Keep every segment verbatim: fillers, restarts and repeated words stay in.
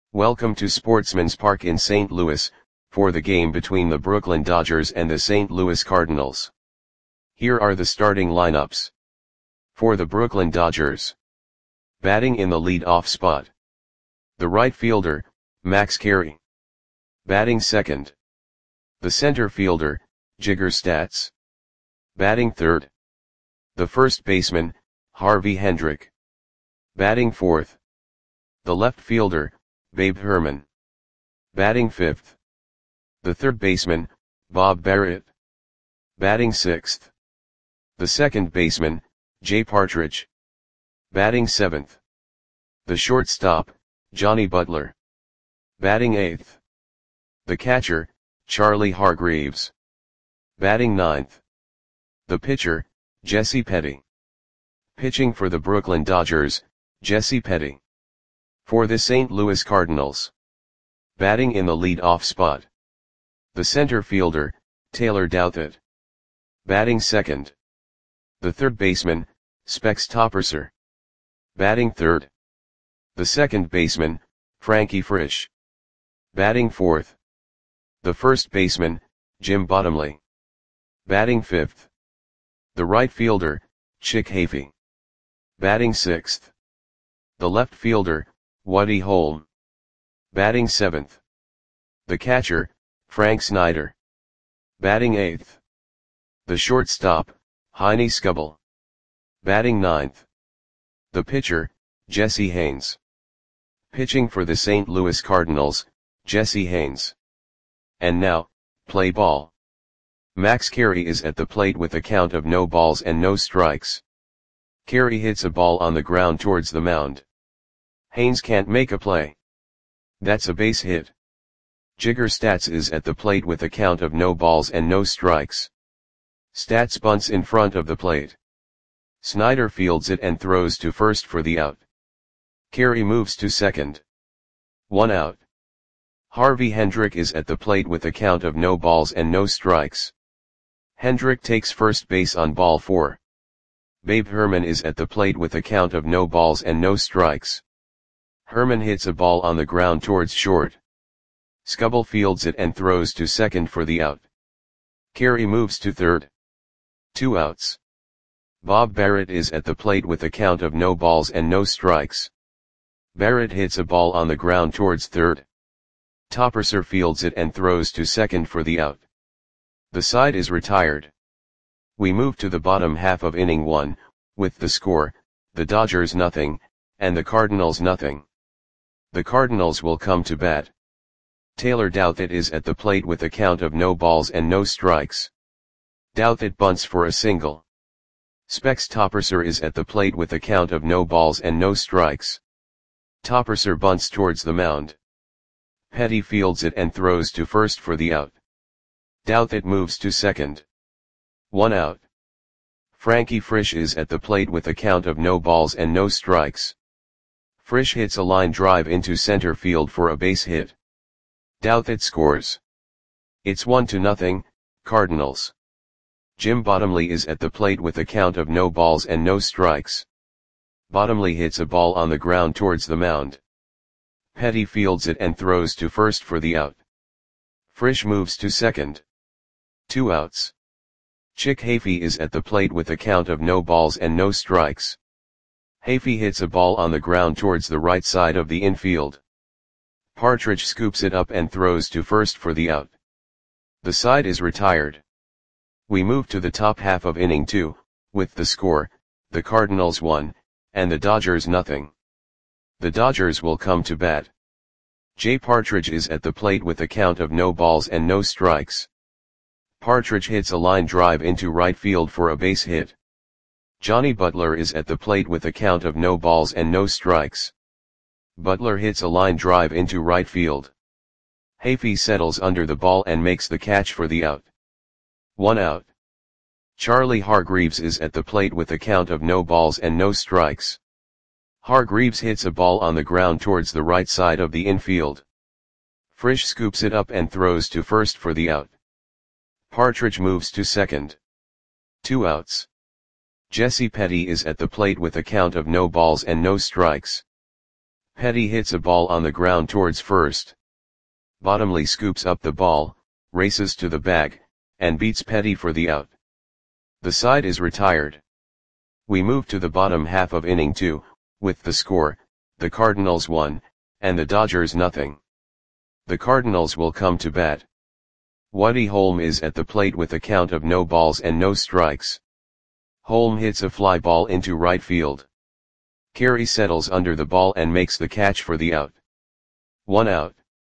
Welcome to Sportsman's Park in Saint Louis, for the game between the Brooklyn Dodgers and the Saint Louis Cardinals. Here are the starting lineups. For the Brooklyn Dodgers. Batting in the lead-off spot. The right fielder, Max Carey. Batting second. The center fielder, Jigger Statz. Batting third. The first baseman, Harvey Hendrick. Batting fourth. The left fielder, Babe Herman. Batting fifth. The third baseman, Bob Barrett. Batting sixth. The second baseman, Jay Partridge. Batting seventh. The shortstop, Johnny Butler. Batting eighth. The catcher, Charlie Hargreaves. Batting ninth. The pitcher, Jesse Petty. Pitching for the Brooklyn Dodgers, Jesse Petty. For the Saint Louis Cardinals. Batting in the lead-off spot. The center fielder, Taylor Douthit. Batting second. The third baseman, Specs Topperser. Batting third. The second baseman, Frankie Frisch. Batting fourth. The first baseman, Jim Bottomley. Batting fifth. The right fielder, Chick Hafey. Batting sixth. The left fielder, Woody Holm. Batting seventh. The catcher, Frank Snyder. Batting eighth. The shortstop, Heine Skubal. Batting ninth. The pitcher, Jesse Haynes. Pitching for the Saint Louis Cardinals, Jesse Haynes. And now, play ball. Max Carey is at the plate with a count of no balls and no strikes. Carey hits a ball on the ground towards the mound. Haynes can't make a play. That's a base hit. Jigger Statz is at the plate with a count of no balls and no strikes. Statz bunts in front of the plate. Snyder fields it and throws to first for the out. Carey moves to second. One out. Harvey Hendrick is at the plate with a count of no balls and no strikes. Hendrick takes first base on ball four. Babe Herman is at the plate with a count of no balls and no strikes. Herman hits a ball on the ground towards short. Skubal fields it and throws to second for the out. Carey moves to third. Two outs. Bob Barrett is at the plate with a count of no balls and no strikes. Barrett hits a ball on the ground towards third. Topperser fields it and throws to second for the out. The side is retired. We move to the bottom half of inning one, with the score, the Dodgers nothing, and the Cardinals nothing. The Cardinals will come to bat. Taylor Douthit is at the plate with a count of no balls and no strikes. Douthit bunts for a single. Specs Topperser is at the plate with a count of no balls and no strikes. Topperser bunts towards the mound. Petty fields it and throws to first for the out. Douthit moves to second. One out. Frankie Frisch is at the plate with a count of no balls and no strikes. Frisch hits a line drive into center field for a base hit. Douthit scores. It's one to nothing, Cardinals. Jim Bottomley is at the plate with a count of no balls and no strikes. Bottomley hits a ball on the ground towards the mound. Petty fields it and throws to first for the out. Frisch moves to second. Two outs. Chick Hafey is at the plate with a count of no balls and no strikes. Hafey hits a ball on the ground towards the right side of the infield. Partridge scoops it up and throws to first for the out. The side is retired. We move to the top half of inning two, with the score, the Cardinals one, and the Dodgers nothing. The Dodgers will come to bat. Jay Partridge is at the plate with a count of no balls and no strikes. Partridge hits a line drive into right field for a base hit. Johnny Butler is at the plate with a count of no balls and no strikes. Butler hits a line drive into right field. Hafey settles under the ball and makes the catch for the out. One out. Charlie Hargreaves is at the plate with a count of no balls and no strikes. Hargreaves hits a ball on the ground towards the right side of the infield. Frisch scoops it up and throws to first for the out. Partridge moves to second. Two outs. Jesse Petty is at the plate with a count of no balls and no strikes. Petty hits a ball on the ground towards first. Bottomley scoops up the ball, races to the bag, and beats Petty for the out. The side is retired. We move to the bottom half of inning two, with the score, the Cardinals one, and the Dodgers nothing. The Cardinals will come to bat. Woody Holm is at the plate with a count of no balls and no strikes. Holm hits a fly ball into right field. Carey settles under the ball and makes the catch for the out. One out.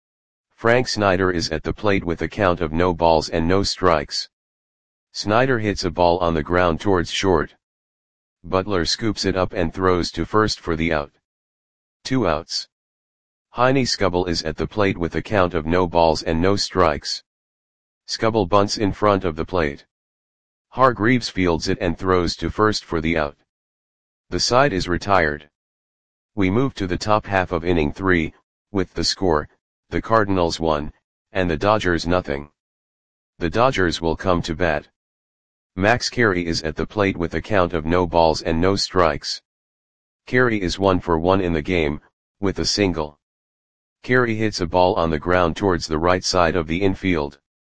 Frank Snyder is at the plate with a count of no balls and no strikes. Snyder hits a ball on the ground towards short. Butler scoops it up and throws to first for the out. Two outs. Heine Skubal is at the plate with a count of no balls and no strikes. Skubal bunts in front of the plate. Hargreaves fields it and throws to first for the out. The side is retired. We move to the top half of inning three, with the score, the Cardinals one, and the Dodgers nothing. The Dodgers will come to bat. Max Carey is at the plate with a count of no balls and no strikes. Carey is one for one in the game, with a single. Carey hits a ball on the ground towards the right side of the infield.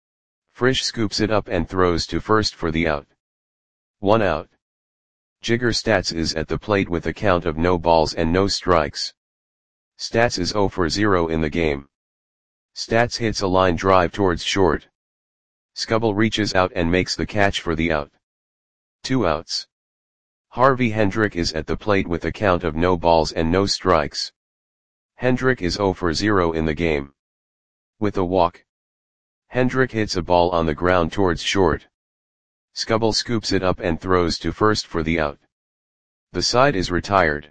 Frisch scoops it up and throws to first for the out. One out. Jigger Stats is at the plate with a count of no balls and no strikes. Stats is zero for zero in the game. Stats hits a line drive towards short. Skubal reaches out and makes the catch for the out. Two outs. Harvey Hendrick is at the plate with a count of no balls and no strikes. Hendrick is zero for zero in the game. With a walk. Hendrick hits a ball on the ground towards short. Skubal scoops it up and throws to first for the out. The side is retired.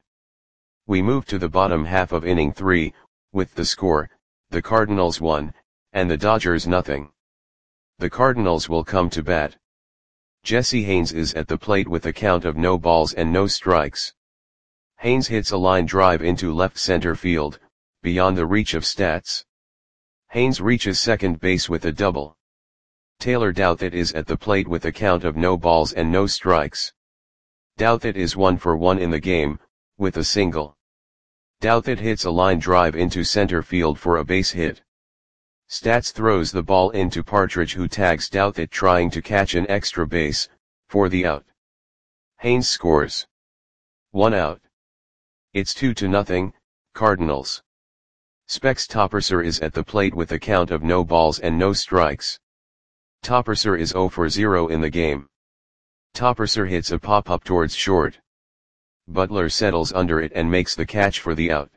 We move to the bottom half of inning three, with the score, the Cardinals one, and the Dodgers nothing. The Cardinals will come to bat. Jesse Haynes is at the plate with a count of no balls and no strikes. Haynes hits a line drive into left center field, beyond the reach of Stats. Haynes reaches second base with a double. Taylor Douthit is at the plate with a count of no balls and no strikes. Douthit is one for one in the game, with a single. Douthit hits a line drive into center field for a base hit. Stats throws the ball into Partridge, who tags Douthit trying to catch an extra base, for the out. Haynes scores. One out. It's two to nothing, Cardinals. Specs Topperser is at the plate with a count of no balls and no strikes. Topperser is zero for zero in the game. Topperser hits a pop-up towards short. Butler settles under it and makes the catch for the out.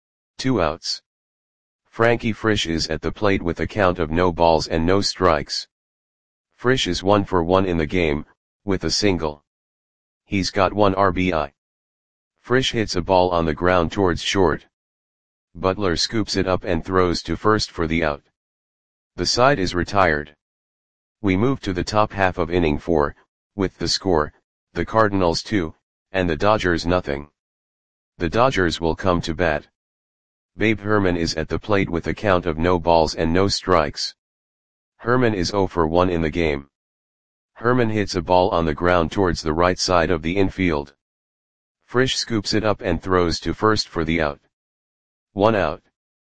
Two outs. Frankie Frisch is at the plate with a count of no balls and no strikes. Frisch is one for one in the game, with a single. He's got one R B I. Frisch hits a ball on the ground towards short. Butler scoops it up and throws to first for the out. The side is retired. We move to the top half of inning four, with the score, the Cardinals two, and the Dodgers nothing. The Dodgers will come to bat. Babe Herman is at the plate with a count of no balls and no strikes. Herman is zero for one in the game. Herman hits a ball on the ground towards the right side of the infield. Frisch scoops it up and throws to first for the out. One out.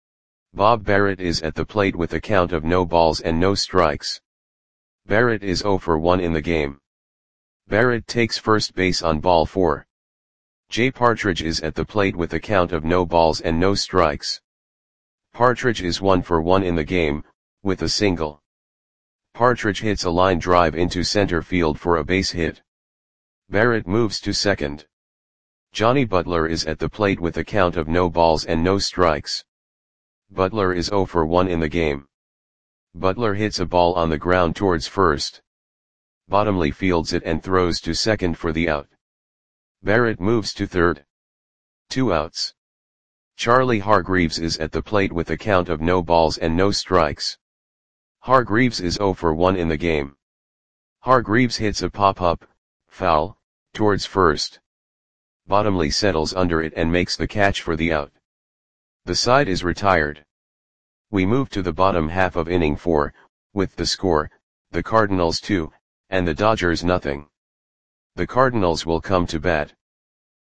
Bob Barrett is at the plate with a count of no balls and no strikes. Barrett is zero for one in the game. Barrett takes first base on ball four. Jay Partridge is at the plate with a count of no balls and no strikes. Partridge is one for one in the game, with a single. Partridge hits a line drive into center field for a base hit. Barrett moves to second. Johnny Butler is at the plate with a count of no balls and no strikes. Butler is zero for one in the game. Butler hits a ball on the ground towards first. Bottomley fields it and throws to second for the out. Barrett moves to third. Two outs. Charlie Hargreaves is at the plate with a count of no balls and no strikes. Hargreaves is zero for one in the game. Hargreaves hits a pop-up, foul, towards first. Bottomley settles under it and makes the catch for the out. The side is retired. We move to the bottom half of inning four, with the score, the Cardinals two, and the Dodgers nothing. The Cardinals will come to bat.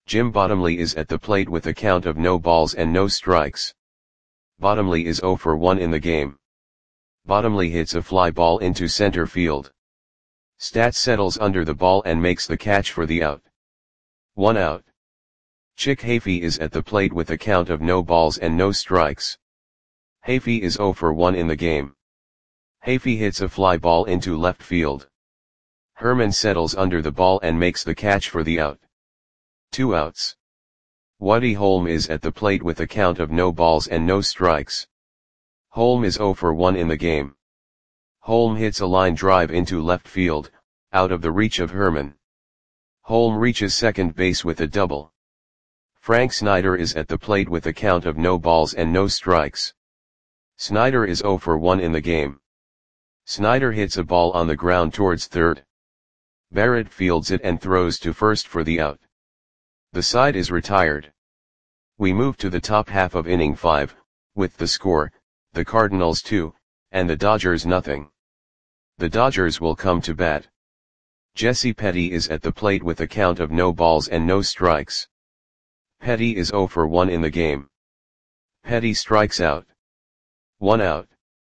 Jim Bottomley is at the plate with a count of no balls and no strikes. Bottomley is zero for one in the game. Bottomley hits a fly ball into center field. Stats settles under the ball and makes the catch for the out. One out. Chick Hafey is at the plate with a count of no balls and no strikes. Hafey is zero for one in the game. Hafey hits a fly ball into left field. Herman settles under the ball and makes the catch for the out. Two outs. Woody Holm is at the plate with a count of no balls and no strikes. Holm is zero for one in the game. Holm hits a line drive into left field, out of the reach of Herman. Holm reaches second base with a double. Frank Snyder is at the plate with a count of no balls and no strikes. Snyder is zero for one in the game. Snyder hits a ball on the ground towards third. Barrett fields it and throws to first for the out. The side is retired. We move to the top half of inning five, with the score, the Cardinals two, and the Dodgers nothing. The Dodgers will come to bat. Jesse Petty is at the plate with a count of no balls and no strikes. Petty is zero for one in the game. Petty strikes out. One out.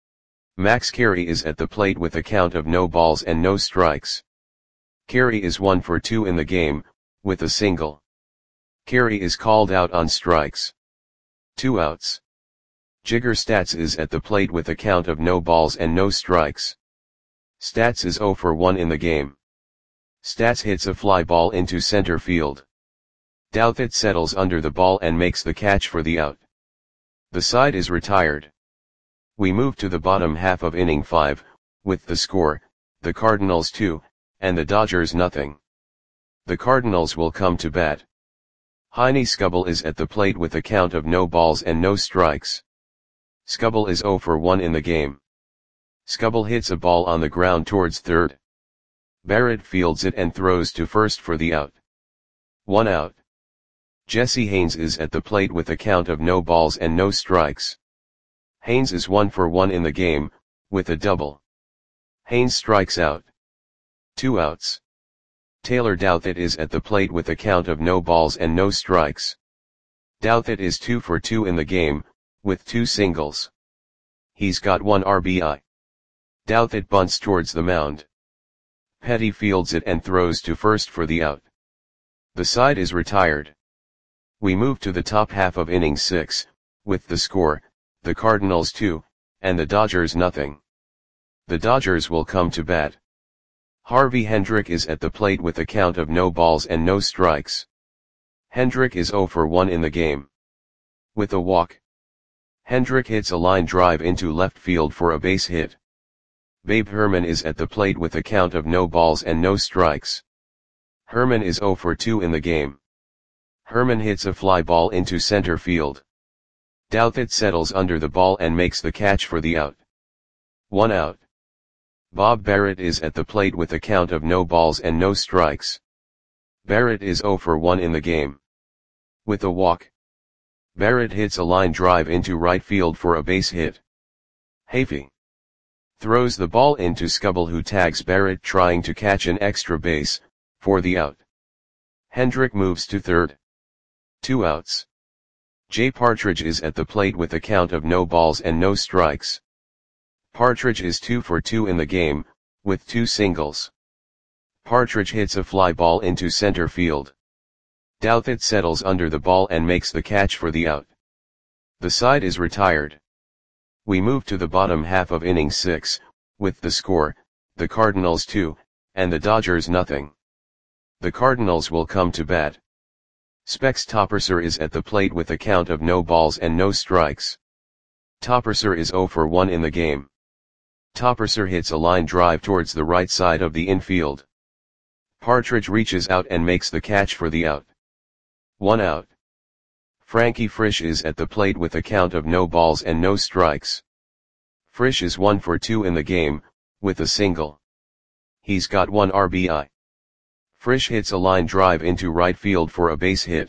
Max Carey is at the plate with a count of no balls and no strikes. Carey is one for two in the game, with a single. Carey is called out on strikes. Two outs. Jigger Stats is at the plate with a count of no balls and no strikes. Stats is zero for one in the game. Stats hits a fly ball into center field. Douthit settles under the ball and makes the catch for the out. The side is retired. We move to the bottom half of inning five, with the score, the Cardinals two, and the Dodgers nothing. The Cardinals will come to bat. Heine Skubal is at the plate with a count of no balls and no strikes. Skubal is zero for one in the game. Skubal hits a ball on the ground towards third. Barrett fields it and throws to first for the out. One out. Jesse Haynes is at the plate with a count of no balls and no strikes. Haynes is one for one in the game, with a double. Haynes strikes out. Two outs. Taylor Douthit is at the plate with a count of no balls and no strikes. Douthit is two for two in the game, with two singles. He's got one R B I. Douthit bunts towards the mound. Petty fields it and throws to first for the out. The side is retired. We move to the top half of inning six, with the score, the Cardinals two, and the Dodgers nothing. The Dodgers will come to bat. Harvey Hendrick is at the plate with a count of no balls and no strikes. Hendrick is zero for one in the game. With a walk. Hendrick hits a line drive into left field for a base hit. Babe Herman is at the plate with a count of no balls and no strikes. Herman is zero for two in the game. Herman hits a fly ball into center field. Douthit settles under the ball and makes the catch for the out. One out. Bob Barrett is at the plate with a count of no balls and no strikes. Barrett is zero for one in the game. With a walk. Barrett hits a line drive into right field for a base hit. Hafey throws the ball into Skubal, who tags Barrett trying to catch an extra base, for the out. Hendrick moves to third. Two outs. Jay Partridge is at the plate with a count of no balls and no strikes. Partridge is two for two in the game, with two singles. Partridge hits a fly ball into center field. Douthit settles under the ball and makes the catch for the out. The side is retired. We move to the bottom half of inning six, with the score, the Cardinals two, and the Dodgers nothing. The Cardinals will come to bat. Specs Topperser is at the plate with a count of no balls and no strikes. Topperser is zero for one in the game. Topperser hits a line drive towards the right side of the infield. Partridge reaches out and makes the catch for the out. One out. Frankie Frisch is at the plate with a count of no balls and no strikes. Frisch is one for two in the game, with a single. He's got one R B I. Frisch hits a line drive into right field for a base hit.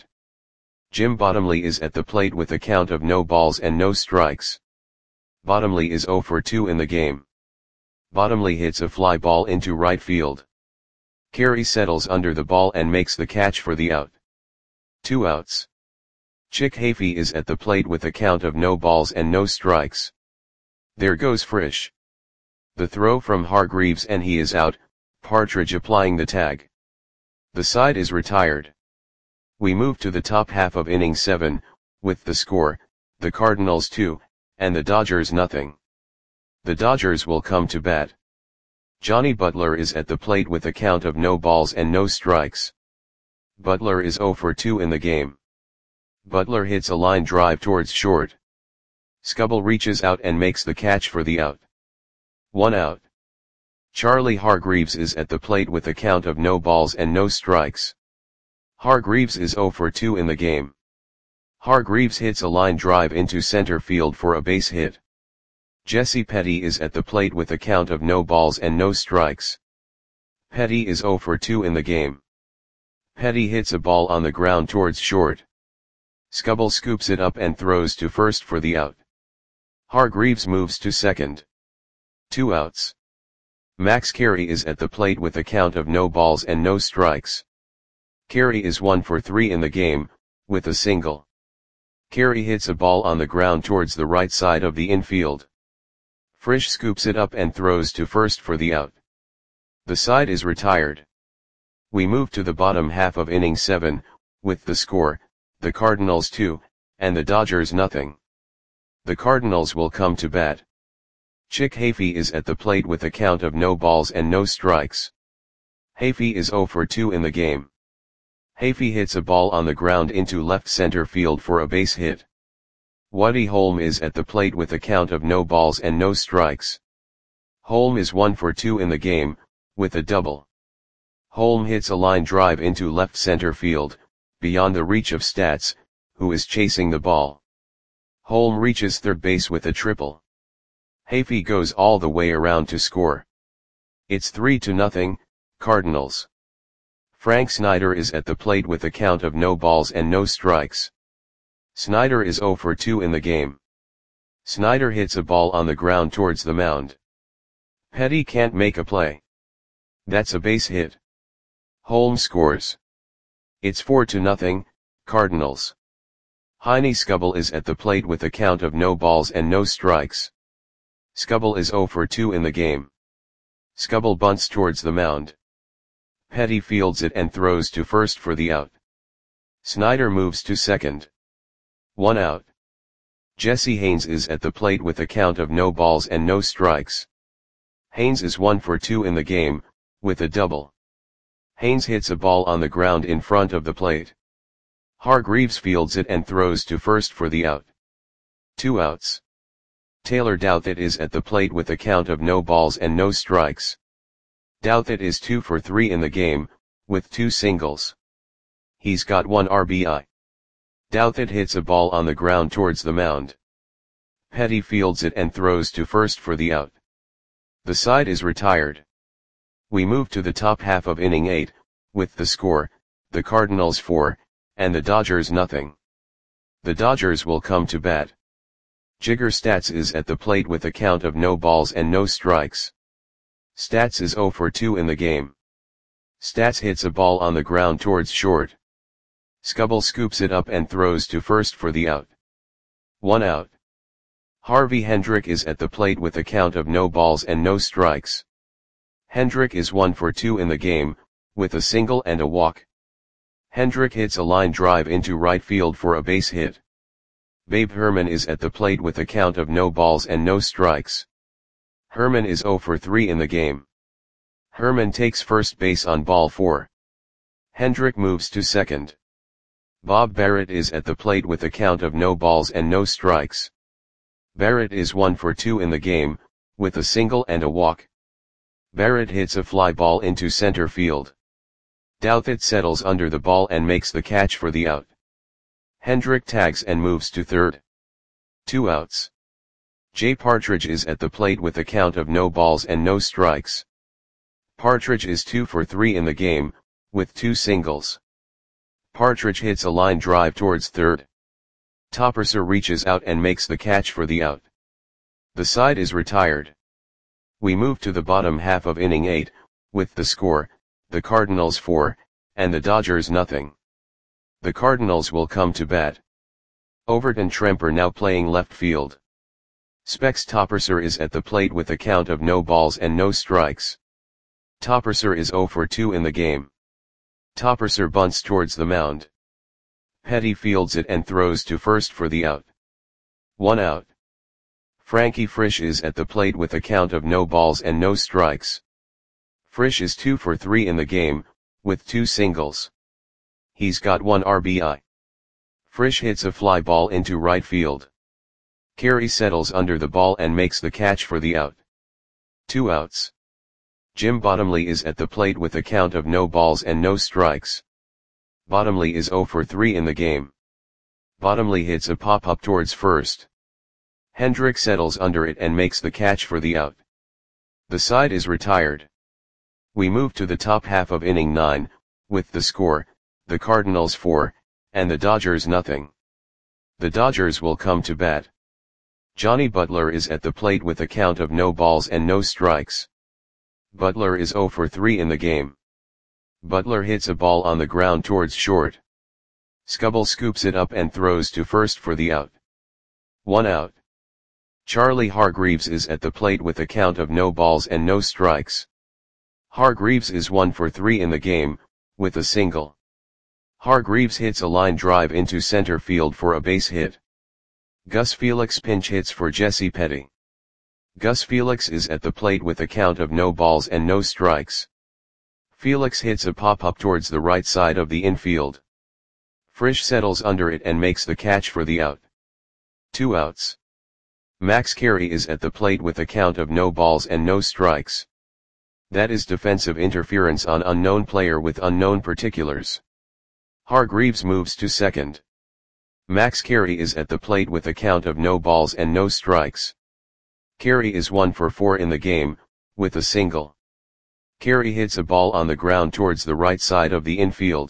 Jim Bottomley is at the plate with a count of no balls and no strikes. Bottomley is zero for two in the game. Bottomley hits a fly ball into right field. Carey settles under the ball and makes the catch for the out. Two outs. Chick Hafey is at the plate with a count of no balls and no strikes. There goes Frisch. The throw from Hargreaves and he is out, Partridge applying the tag. The side is retired. We move to the top half of inning seven, with the score, the Cardinals two, and the Dodgers nothing. The Dodgers will come to bat. Johnny Butler is at the plate with a count of no balls and no strikes. Butler is oh for two in the game. Butler hits a line drive towards short. Skubal reaches out and makes the catch for the out. One out. Charlie Hargreaves is at the plate with a count of no balls and no strikes. Hargreaves is oh for two in the game. Hargreaves hits a line drive into center field for a base hit. Jesse Petty is at the plate with a count of no balls and no strikes. Petty is oh for two in the game. Petty hits a ball on the ground towards short. Skubal scoops it up and throws to first for the out. Hargreaves moves to second. Two outs. Max Carey is at the plate with a count of no balls and no strikes. Carey is one for three in the game, with a single. Carey hits a ball on the ground towards the right side of the infield. Frisch scoops it up and throws to first for the out. The side is retired. We move to the bottom half of inning seven, with the score, the Cardinals two, and the Dodgers nothing. The Cardinals will come to bat. Chick Hafey is at the plate with a count of no balls and no strikes. Hafey is oh for two in the game. Hafey hits a ball on the ground into left center field for a base hit. Woody Holm is at the plate with a count of no balls and no strikes. Holm is one for two in the game, with a double. Holm hits a line drive into left center field, beyond the reach of Stats, who is chasing the ball. Holm reaches third base with a triple. Hafey goes all the way around to score. It's three to nothing, Cardinals. Frank Snyder is at the plate with a count of no balls and no strikes. Snyder is oh for two in the game. Snyder hits a ball on the ground towards the mound. Petty can't make a play. That's a base hit. Holm scores. It's four to nothing, Cardinals. Heine Skubal is at the plate with a count of no balls and no strikes. Skubal is oh for two in the game. Skubal bunts towards the mound. Petty fields it and throws to first for the out. Snyder moves to second. One out. Jesse Haynes is at the plate with a count of no balls and no strikes. Haynes is one for two in the game, with a double. Haynes hits a ball on the ground in front of the plate. Hargreaves fields it and throws to first for the out. Two outs. Taylor Douthit is at the plate with a count of no balls and no strikes. Douthit is two for three in the game, with two singles. He's got one R B I. Douthit hits a ball on the ground towards the mound. Petty fields it and throws to first for the out. The side is retired. We move to the top half of inning eight, with the score, the Cardinals four, and the Dodgers nothing. The Dodgers will come to bat. Jigger Stats is at the plate with a count of no balls and no strikes. Stats is oh for two in the game. Stats hits a ball on the ground towards short. Skubal scoops it up and throws to first for the out. One out. Harvey Hendrick is at the plate with a count of no balls and no strikes. Hendrick is one for two in the game, with a single and a walk. Hendrick hits a line drive into right field for a base hit. Babe Herman is at the plate with a count of no balls and no strikes. Herman is oh for three in the game. Herman takes first base on ball four. Hendrick moves to second. Bob Barrett is at the plate with a count of no balls and no strikes. Barrett is one for two in the game, with a single and a walk. Barrett hits a fly ball into center field. Douthit settles under the ball and makes the catch for the out. Hendrick tags and moves to third. Two outs. Jay Partridge is at the plate with a count of no balls and no strikes. Partridge is two for three in the game, with two singles. Partridge hits a line drive towards third. Topperser reaches out and makes the catch for the out. The side is retired. We move to the bottom half of inning eight, with the score, the Cardinals four, and the Dodgers nothing. The Cardinals will come to bat. Overton Tremper now playing left field. Specs Topperser is at the plate with a count of no balls and no strikes. Topperser is zero for two in the game. Topperser bunts towards the mound. Petty fields it and throws to first for the out. One out. Frankie Frisch is at the plate with a count of no balls and no strikes. Frisch is two for three in the game, with two singles. He's got one R B I. Frisch hits a fly ball into right field. Carey settles under the ball and makes the catch for the out. Two outs. Jim Bottomley is at the plate with a count of no balls and no strikes. Bottomley is zero for three in the game. Bottomley hits a pop-up towards first. Hendrick settles under it and makes the catch for the out. The side is retired. We move to the top half of inning nine, with the score, the Cardinals four, and the Dodgers nothing. The Dodgers will come to bat. Johnny Butler is at the plate with a count of no balls and no strikes. Butler is zero for three in the game. Butler hits a ball on the ground towards short. Skubal scoops it up and throws to first for the out. One out. Charlie Hargreaves is at the plate with a count of no balls and no strikes. Hargreaves is one for three in the game, with a single. Hargreaves hits a line drive into center field for a base hit. Gus Felix pinch hits for Jesse Petty. Gus Felix is at the plate with a count of no balls and no strikes. Felix hits a pop-up towards the right side of the infield. Frisch settles under it and makes the catch for the out. Two outs. Max Carey is at the plate with a count of no balls and no strikes. That is defensive interference on unknown player with unknown particulars. Hargreaves moves to second. Max Carey is at the plate with a count of no balls and no strikes. Carey is one for four in the game, with a single. Carey hits a ball on the ground towards the right side of the infield.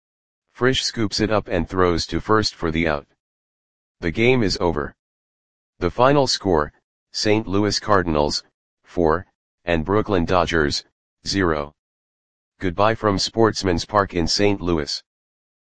Frisch scoops it up and throws to first for the out. The game is over. The final score, Saint Louis Cardinals, four, and Brooklyn Dodgers, zero. Goodbye from Sportsman's Park in Saint Louis.